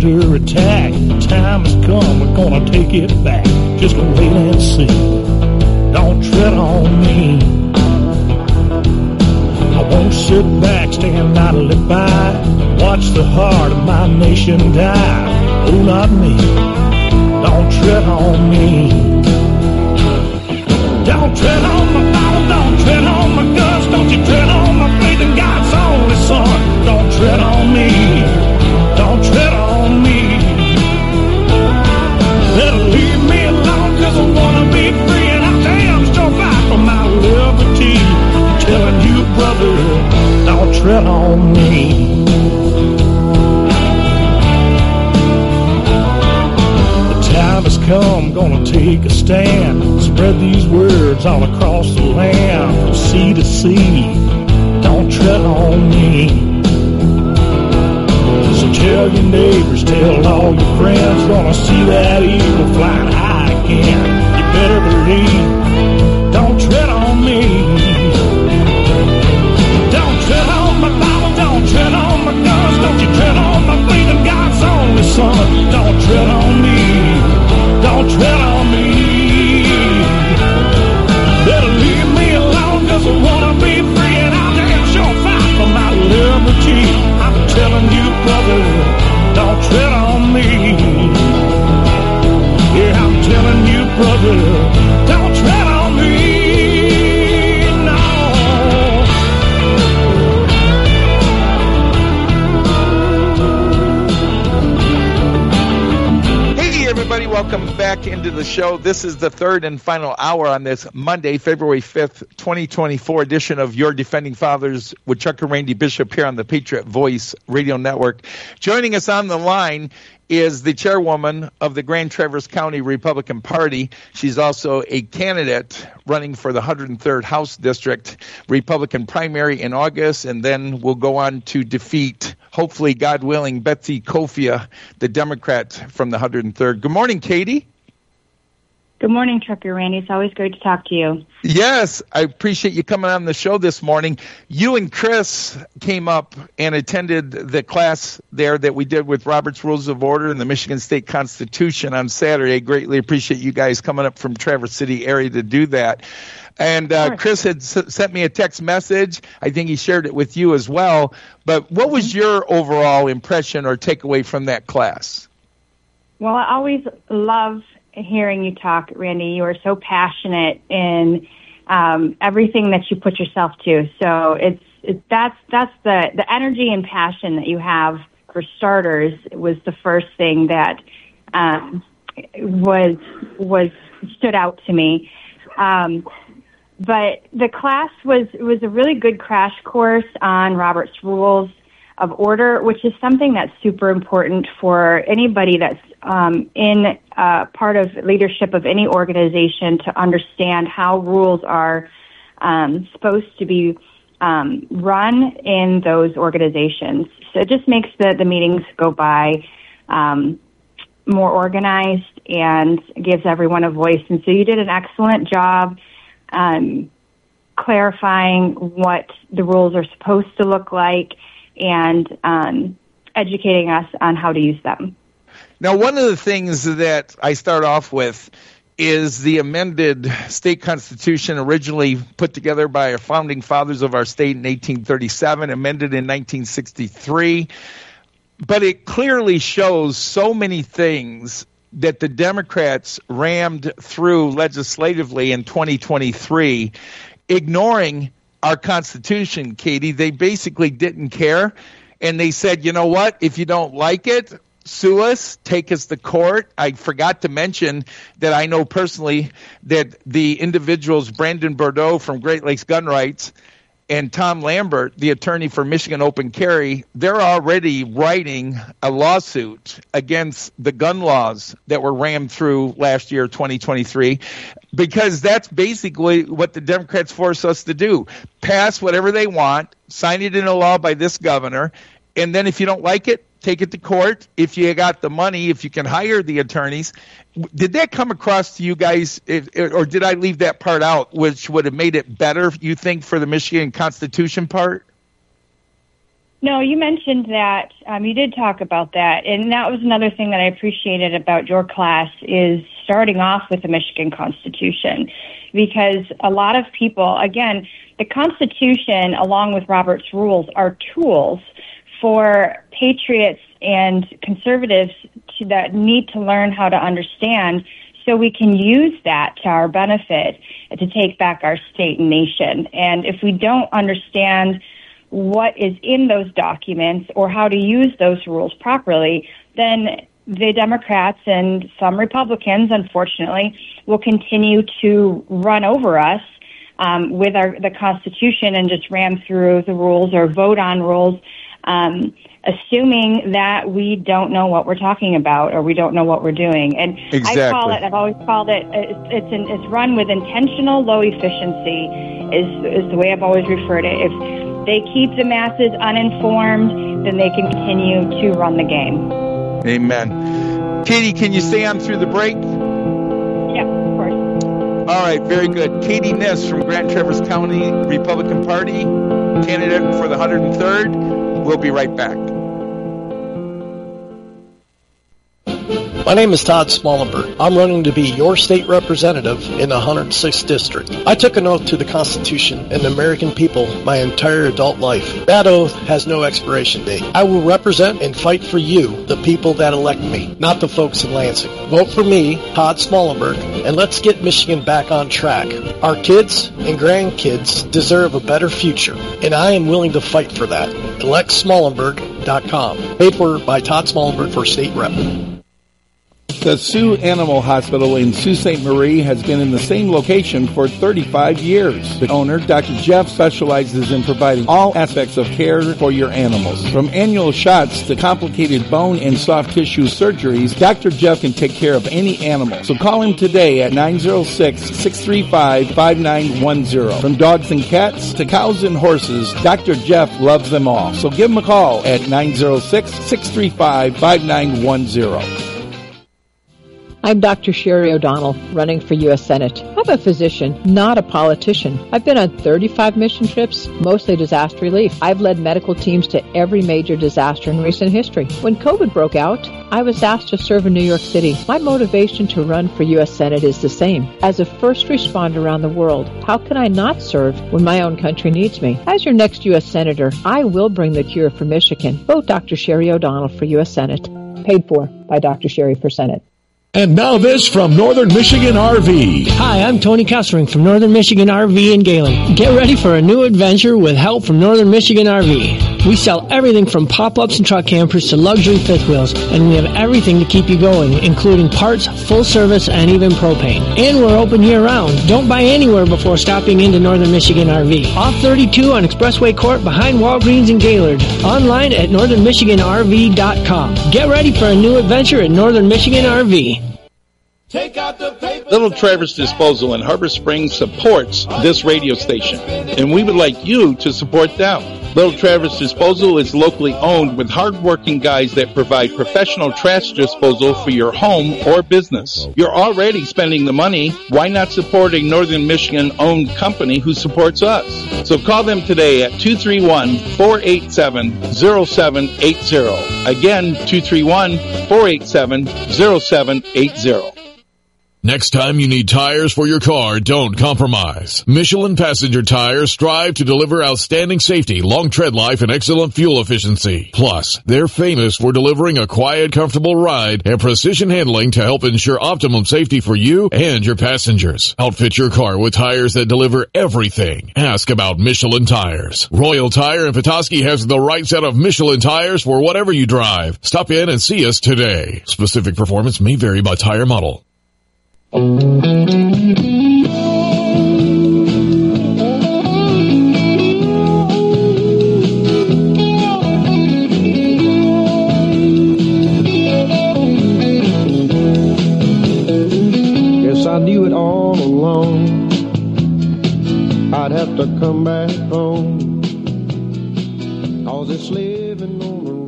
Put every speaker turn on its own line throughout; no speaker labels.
under attack. Time has come, we're gonna take it back. Just wait and see. Don't tread on me. I won't sit back, stand idly by. Watch the heart of my nation die. Oh, not me. Don't tread on me. Don't tread on my Bible, don't tread on my guts. Don't you tread on my faith in God's only Son. Don't tread on me. Don't tread on me. Better leave me alone, cause I wanna be free. And I damn sure fight for my liberty. I'm telling you, brother, don't tread on me. The time has come, gonna take a stand. Spread these words all across the land, from sea to sea. Don't tread on me. So tell your neighbors, tell all your friends, gonna see that eagle flying high again. You better believe, don't tread on me. Don't tread on my Bible, don't tread on my guns, don't you tread on my faith in God's only Son. Don't tread on me, don't tread on me. Better leave me alone, cause I wanna be free, and I'll damn sure fight for my liberty. I'm telling you, brother, don't tread on me. Yeah, I'm telling you, brother, don't tread on me. No.
Hey, everybody, welcome back into the show. This is the third and final hour on this Monday, February 5th, 2024 edition of Your Defending Fathers with Chuck and Randy Bishop here on the Patriot Voice Radio Network. Joining us on the line is the chairwoman of the Grand Traverse County Republican Party. She's also a candidate running for the 103rd House District Republican primary in August, and then we'll go on to defeat, hopefully, God willing, Betsy Kofia, the Democrat from the 103rd. Good morning, Katie.
Good morning, Trucker Randy. It's always great to talk to you.
Yes, I appreciate you coming on the show this morning. You and Chris came up and attended the class there that we did with Robert's Rules of Order and the Michigan State Constitution on Saturday. I greatly appreciate you guys coming up from Traverse City area to do that. And Chris had sent me a text message. I think he shared it with you as well. But what was your overall impression or takeaway from that class?
Well, I always love hearing you talk, Randy. You are so passionate in everything that you put yourself to. So that's the energy and passion that you have. For starters, was the first thing that was stood out to me. But the class was a really good crash course on Robert's Rules of Order, which is something that's super important for anybody that's in part of leadership of any organization to understand how rules are supposed to be run in those organizations. So it just makes the meetings go by more organized and gives everyone a voice. And so you did an excellent job clarifying what the rules are supposed to look like and educating us on how to use them.
Now, one of the things that I start off with is the amended state constitution, originally put together by our founding fathers of our state in 1837, amended in 1963. But it clearly shows so many things that the Democrats rammed through legislatively in 2023, ignoring our Constitution, Katie. They basically didn't care, and they said, you know what, if you don't like it, sue us, take us to court. I forgot to mention that I know personally that the individuals, Brandon Bordeaux from Great Lakes Gun Rights and Tom Lambert, the attorney for Michigan Open Carry, they're already writing a lawsuit against the gun laws that were rammed through last year, 2023, because that's basically what the Democrats force us to do. Pass whatever they want, sign it into law by this governor, and then if you don't like it, take it to court. If you got the money, if you can hire the attorneys. Did that come across to you guys, or did I leave that part out, which would have made it better, you think, for the Michigan Constitution part?
No, you mentioned that. You did talk about that. And that was another thing that I appreciated about your class is starting off with the Michigan Constitution. Because a lot of people, again, the Constitution, along with Robert's Rules, are tools for patriots and conservatives that need to learn how to understand so we can use that to our benefit to take back our state and nation. And if we don't understand what is in those documents or how to use those rules properly, then the Democrats and some Republicans, unfortunately, will continue to run over us with the Constitution and just ram through the rules or vote on rules, assuming that we don't know what we're talking about or we don't know what we're doing. And
exactly.
I've always called it, it's run with intentional low efficiency is the way I've always referred it. If they keep the masses uninformed, then they can continue to run the game.
Amen. Katie, can you stay on through the break?
Yeah, of course.
All right, very good. Katie Ness from Grand Traverse County Republican Party, candidate for the 103rd. We'll be right back.
My name is Todd Smollenberg. I'm running to be your state representative in the 106th District. I took an oath to the Constitution and the American people my entire adult life. That oath has no expiration date. I will represent and fight for you, the people that elect me, not the folks in Lansing. Vote for me, Todd Smollenberg, and let's get Michigan back on track. Our kids and grandkids deserve a better future, and I am willing to fight for that. ElectSmollenberg.com. Paid for by Todd Smollenberg for state rep.
The Sioux Animal Hospital in Sault Ste. Marie has been in the same location for 35 years. The owner, Dr. Jeff, specializes in providing all aspects of care for your animals. From annual shots to complicated bone and soft tissue surgeries, Dr. Jeff can take care of any animal. So call him today at 906-635-5910. From dogs and cats to cows and horses, Dr. Jeff loves them all. So give him a call at 906-635-5910.
I'm Dr. Sherry O'Donnell, running for U.S. Senate. I'm a physician, not a politician. I've been on 35 mission trips, mostly disaster relief. I've led medical teams to every major disaster in recent history. When COVID broke out, I was asked to serve in New York City. My motivation to run for U.S. Senate is the same. As a first responder around the world, how can I not serve when my own country needs me? As your next U.S. Senator, I will bring the cure for Michigan. Vote Dr. Sherry O'Donnell for U.S. Senate. Paid for by Dr. Sherry for Senate.
And now this from Northern Michigan RV.
Hi, I'm Tony Kessering from Northern Michigan RV in Galen. Get ready for a new adventure with help from Northern Michigan RV. We sell everything from pop-ups and truck campers to luxury fifth wheels, and we have everything to keep you going, including parts, full service, and even propane. And we're open year-round. Don't buy anywhere before stopping into Northern Michigan RV. Off 32 on Expressway Court behind Walgreens in Gaylord. Online at northernmichiganrv.com. Get ready for a new adventure at Northern Michigan RV.
Little Traverse Disposal in Harbor Springs supports this radio station, and we would like you to support them. Little Traverse Disposal is locally owned with hard-working guys that provide professional trash disposal for your home or business. You're already spending the money. Why not support a Northern Michigan-owned company who supports us? So call them today at 231-487-0780. Again, 231-487-0780.
Next time you need tires for your car, don't compromise. Michelin Passenger Tires strive to deliver outstanding safety, long tread life, and excellent fuel efficiency. Plus, they're famous for delivering a quiet, comfortable ride and precision handling to help ensure optimum safety for you and your passengers. Outfit your car with tires that deliver everything. Ask about Michelin Tires. Royal Tire in Petoskey has the right set of Michelin tires for whatever you drive. Stop in and see us today. Specific performance may vary by tire model.
Yes, I knew it all along. I'd have to come back home. 'Cause it's living on the road.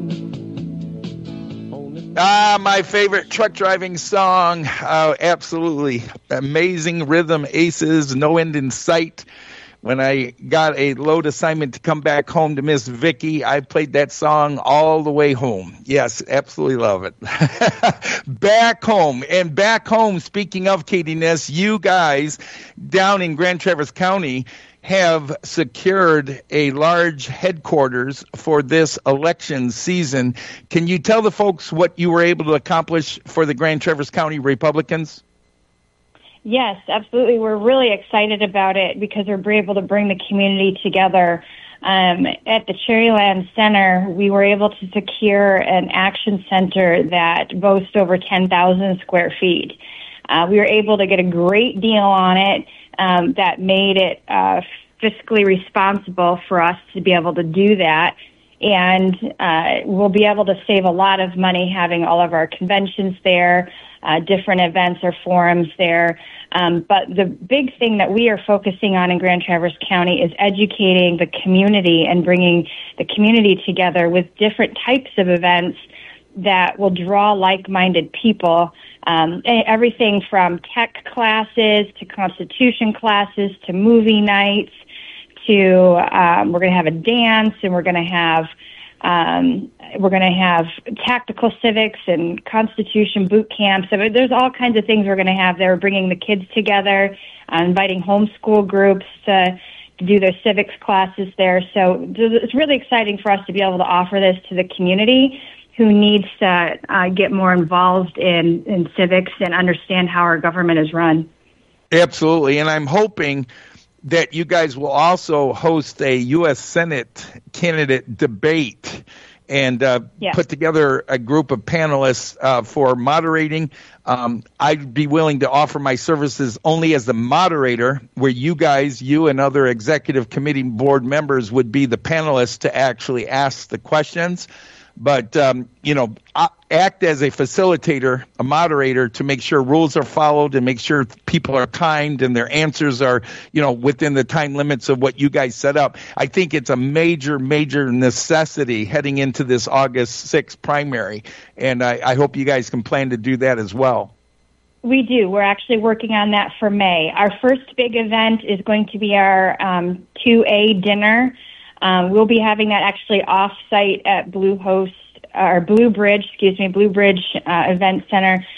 My favorite truck driving song. Absolutely amazing rhythm, Aces, No End in Sight. when I got a load assignment to come back home to Miss Vicky, I played that song all the way home. Yes, absolutely love it. Back home. And back home, speaking of Katie Ness, you guys down in Grand Traverse County have secured a large headquarters for this election season. Can you tell the folks what you were able to accomplish for the Grand Traverse County Republicans?
Yes, absolutely. We're really excited about it because we're able to bring the community together. At the Cherryland Center, we were able to secure an action center that boasts over 10,000 square feet. We were able to get a great deal on it that made it fiscally responsible for us to be able to do that. And we'll be able to save a lot of money having all of our conventions there, different events or forums there. But the big thing that we are focusing on in Grand Traverse County is educating the community and bringing the community together with different types of events that will draw like-minded people. Everything from tech classes to Constitution classes to movie nights to we're going to have a dance, and we're going to have tactical civics and Constitution boot camps. I mean, there's all kinds of things we're going to have there. We're bringing the kids together, inviting homeschool groups to do their civics classes there. So it's really exciting for us to be able to offer this to the community who needs to get more involved in civics and understand how our government is run.
Absolutely, and I'm hoping that you guys will also host a U.S. Senate candidate debate and put together a group of panelists for moderating. I'd be willing to offer my services only as the moderator, where you and other executive committee board members would be the panelists to actually ask the questions. But, act as a facilitator, a moderator, to make sure rules are followed and make sure people are timed and their answers are, within the time limits of what you guys set up. I think it's a major, major necessity heading into this August 6th primary. And I hope you guys can plan to do that as well.
We do. We're actually working on that for May. Our first big event is going to be our 2A dinner. We'll be having that actually off-site at Blue Bridge Event Center,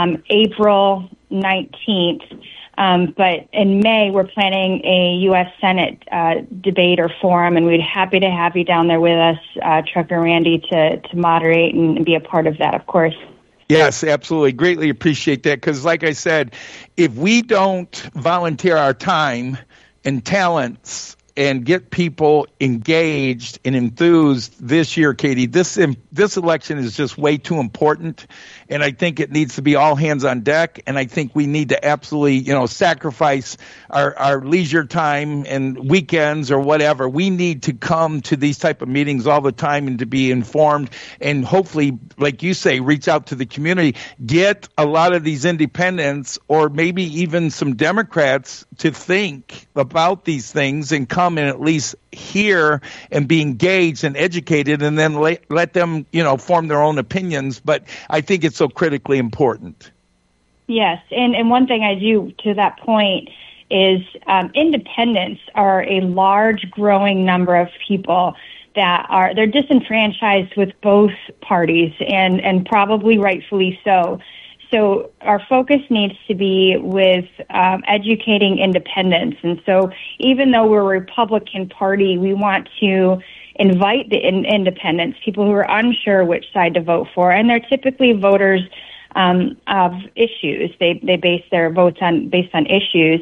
April 19th. But in May, we're planning a U.S. Senate debate or forum, and we'd be happy to have you down there with us, Trucker Randy, to moderate and be a part of that, of course.
Yes, absolutely. Greatly appreciate that, because like I said, if we don't volunteer our time and talents and get people engaged and enthused this year, Katie, this election is just way too important, and I think it needs to be all hands on deck, and I think we need to absolutely, sacrifice our leisure time and weekends or whatever. We need to come to these type of meetings all the time and to be informed, and hopefully, like you say, reach out to the community, get a lot of these independents or maybe even some Democrats to think about these things and come and at least hear and be engaged and educated, and then let them, form their own opinions. But I think it's so critically important.
Yes, and one thing I do to that point is independents are a large, growing number of people that they're disenfranchised with both parties, and probably rightfully so. So our focus needs to be with educating independents. And so even though we're a Republican Party, we want to invite the independents, people who are unsure which side to vote for. And they're typically voters of issues. They base their votes based on issues.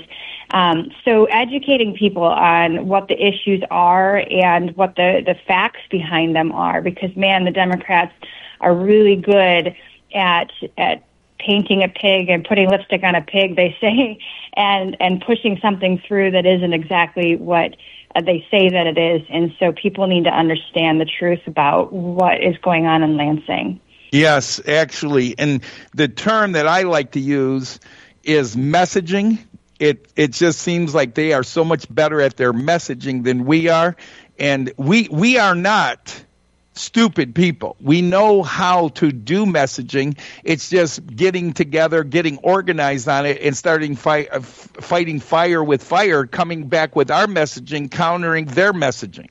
So educating people on what the issues are and what the facts behind them are, because, man, the Democrats are really good at painting a pig and putting lipstick on a pig, they say, and pushing something through that isn't exactly what they say that it is. And so people need to understand the truth about what is going on in Lansing.
Yes, actually. And the term that I like to use is messaging. It just seems like they are so much better at their messaging than we are. And we are not stupid people. We know how to do messaging. It's just getting together, getting organized on it, and starting fighting fire with fire, coming back with our messaging, countering their messaging.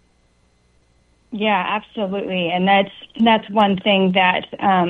Yeah, absolutely. And that's one thing that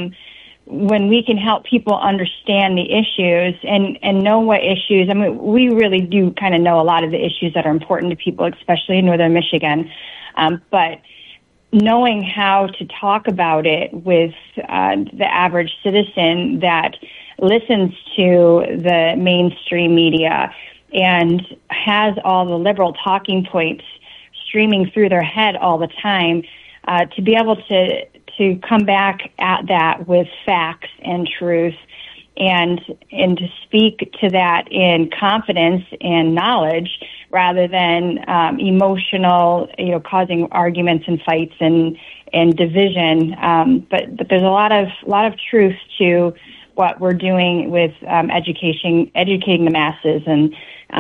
when we can help people understand the issues and know what issues, I mean, we really do kind of know a lot of the issues that are important to people, especially in Northern Michigan. But knowing how to talk about it with the average citizen that listens to the mainstream media and has all the liberal talking points streaming through their head all the time, to be able to come back at that with facts and truth and to speak to that in confidence and knowledge rather than emotional, causing arguments and fights and division. But there's a lot of truth to what we're doing with educating the masses, and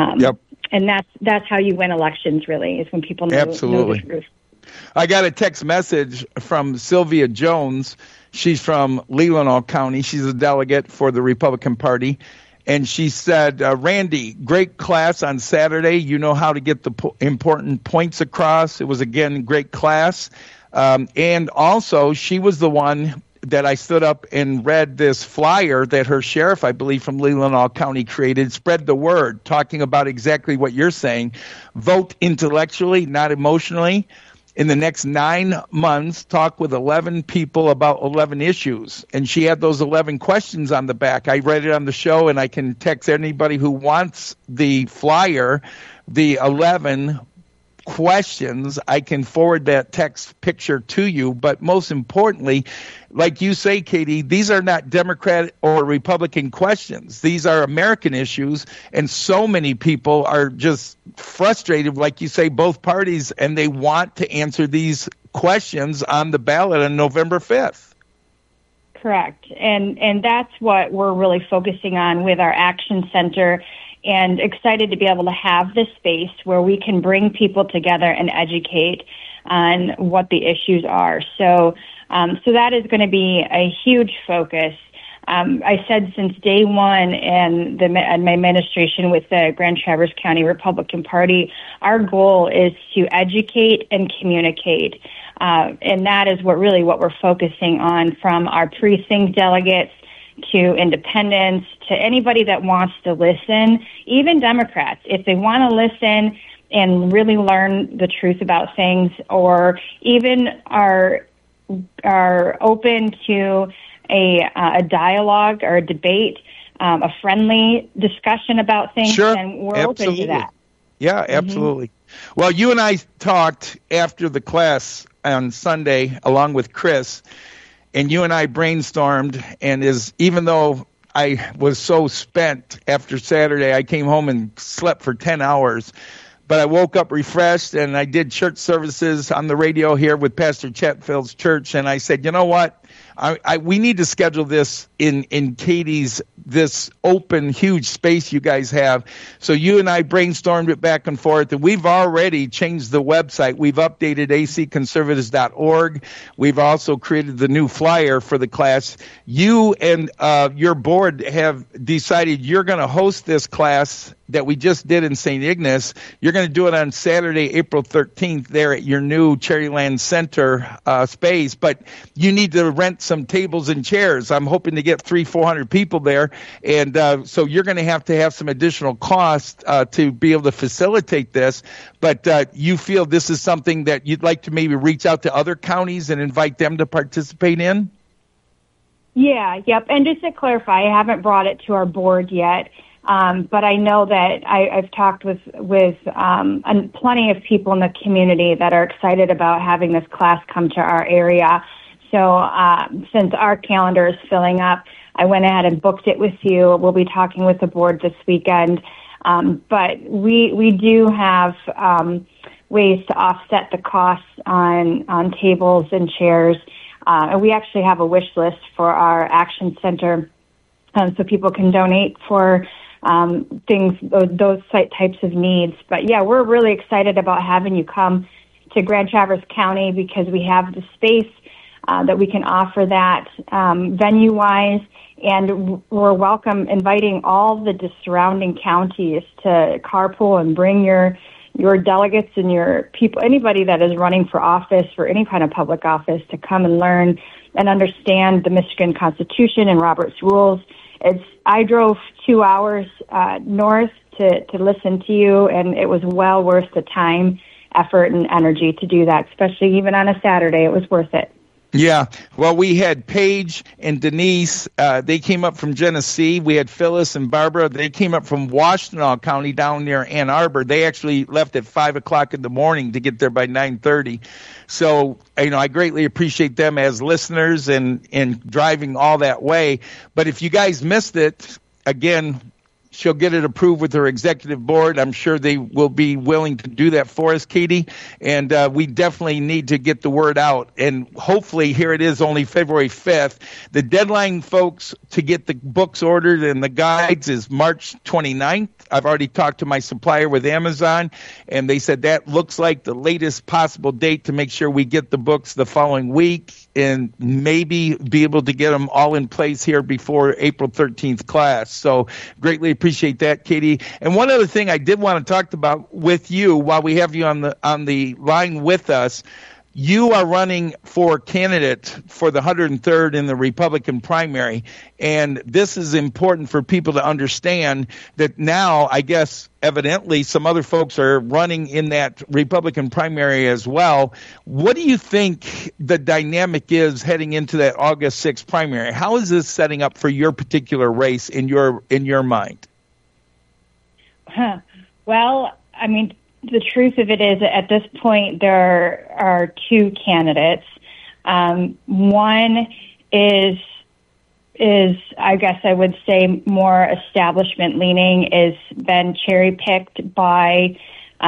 and that's how you win elections. Really, is when people know the truth.
I got a text message from Sylvia Jones. She's from Leelanau County. She's a delegate for the Republican Party. And she said, Randy, great class on Saturday. You know how to get the important points across. It was, again, great class. And also, she was the one that I stood up and read this flyer that her sheriff, I believe, from Leelanau County created, spread the word, talking about exactly what you're saying. Vote intellectually, not emotionally. In the next 9 months, talk with 11 people about 11 issues. And she had those 11 questions on the back. I read it on the show, and I can text anybody who wants the flyer, the 11 questions. I can forward that text picture to you. But most importantly, like you say, Katie, these are not Democrat or Republican questions. These are American issues, and so many people are just frustrated, like you say, both parties, and they want to answer these questions on the ballot on November 5th.
Correct. And that's what we're really focusing on with our Action Center, and excited to be able to have this space where we can bring people together and educate on what the issues are. So that is going to be a huge focus. I said since day one and my administration with the Grand Traverse County Republican Party, our goal is to educate and communicate. And that is what we're focusing on, from our precinct delegates to independents, to anybody that wants to listen, even Democrats. If they want to listen and really learn the truth about things, or even are open to a dialogue or a debate, a friendly discussion about things,
sure,
then we're
absolutely.
open to that.
Yeah, absolutely. Mm-hmm. Well, you and I talked after the class on Sunday along with Chris, and you and I brainstormed, and even though I was so spent after Saturday, I came home and slept for 10 hours. But I woke up refreshed, and I did church services on the radio here with Pastor Chatfield's church, and I said, you know what? We need to schedule this in Katie's, this open, huge space you guys have. So you and I brainstormed it back and forth, and we've already changed the website. We've updated acconservatives.org. We've also created the new flyer for the class. You and your board have decided you're going to host this class that we just did in St. Ignace. You're going to do it on Saturday, April 13th there at your new Cherryland Center space, but you need to rent some tables and chairs. I'm hoping to get 300-400 people there, and so you're going to have some additional cost to be able to facilitate this, but you feel this is something that you'd like to maybe reach out to other counties and invite them to participate in?
Yeah, yep. And just to clarify, I haven't brought it to our board yet. But I know that I've talked with plenty of people in the community that are excited about having this class come to our area. So since our calendar is filling up, I went ahead and booked it with you. We'll be talking with the board this weekend. But we do have ways to offset the costs on tables and chairs. And we actually have a wish list for our Action Center, so people can donate for those types of needs. But yeah, we're really excited about having you come to Grand Traverse County because we have the space that we can offer that venue-wise. And we're inviting all the surrounding counties to carpool and bring your delegates and your people, anybody that is running for office, for any kind of public office, to come and learn and understand the Michigan Constitution and Robert's Rules. I drove 2 hours north to listen to you, and it was well worth the time, effort, and energy to do that, especially even on a Saturday. It was worth it.
Yeah, well, we had Paige and Denise. They came up from Genesee. We had Phyllis and Barbara. They came up from Washtenaw County down near Ann Arbor. They actually left at 5 o'clock in the morning to get there by 9:30. So, I greatly appreciate them as listeners and driving all that way. But if you guys missed it, again, she'll get it approved with her executive board. I'm sure they will be willing to do that for us, Katie. And we definitely need to get the word out. And hopefully, here it is, only February 5th. The deadline, folks, to get the books ordered and the guides is March 29th. I've already talked to my supplier with Amazon, and they said that looks like the latest possible date to make sure we get the books the following week and maybe be able to get them all in place here before April 13th class. So greatly appreciate that, Katie. And one other thing I did want to talk about with you while we have you on the line with us, you are running for candidate for the 103rd in the Republican primary, and this is important for people to understand that now, I guess, evidently, some other folks are running in that Republican primary as well. What do you think the dynamic is heading into that August 6th primary? How is this setting up for your particular race in your mind?
Well, I mean, the truth of it is, at this point, there are two candidates. One is, I guess I would say, more establishment leaning, is been cherry picked by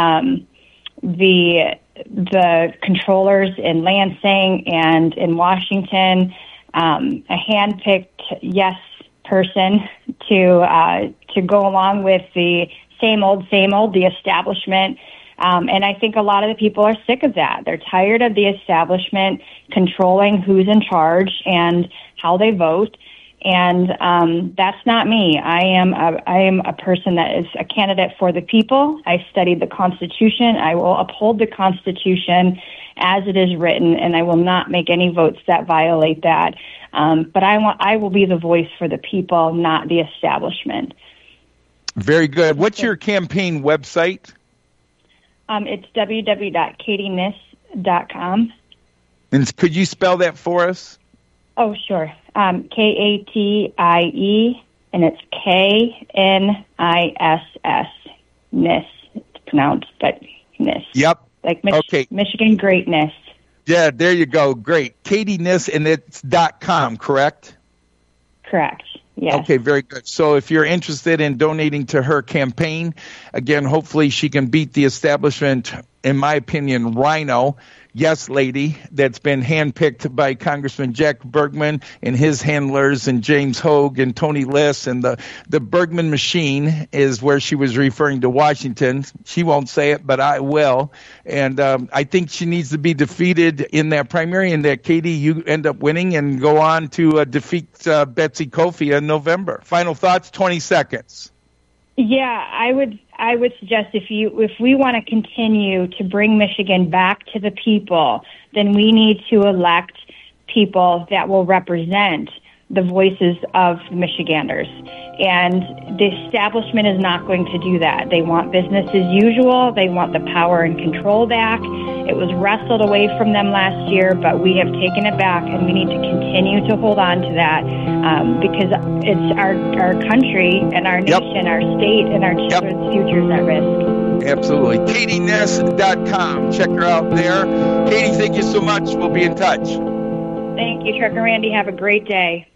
the controllers in Lansing and in Washington. A hand-picked yes person to go along with the same old, the establishment. And I think a lot of the people are sick of that. They're tired of the establishment controlling who's in charge and how they vote. And that's not me. I am a person that is a candidate for the people. I studied the Constitution. I will uphold the Constitution as it is written, and I will not make any votes that violate that. But I will be the voice for the people, not the establishment.
Very good. What's your campaign website?
It's www.katieniss.com.
And could you spell that for us?
Oh, sure. Katie, and it's KNISS. Niss. It's pronounced, but Niss.
Yep.
Like
okay.
Michigan greatness.
Yeah, there you go. Great. Katie Niss, and it's .com, correct?
Correct. Yes.
Okay, very good. So if you're interested in donating to her campaign, again, hopefully she can beat the establishment, in my opinion, Rhino, yes lady, that's been handpicked by Congressman Jack Bergman and his handlers and James Hogue and Tony Liss, and the Bergman machine is where she was referring to Washington. She won't say it, but I will. And I think she needs to be defeated in that primary, and that, Katie, you end up winning and go on to defeat Betsy Kofi in November. Final thoughts, 20 seconds.
Yeah, I would suggest if we want to continue to bring Michigan back to the people, then we need to elect people that will represent the voices of Michiganders. And the establishment is not going to do that. They want business as usual. They want the power and control back. It was wrestled away from them last year, but we have taken it back, and we need to continue to hold on to that because it's our country and our nation, our state, and our children's futures at risk.
Absolutely. KatieNiss.com. Check her out there. Katie, thank you so much. We'll be in touch.
Thank you, Trucker Randy. Have a great day.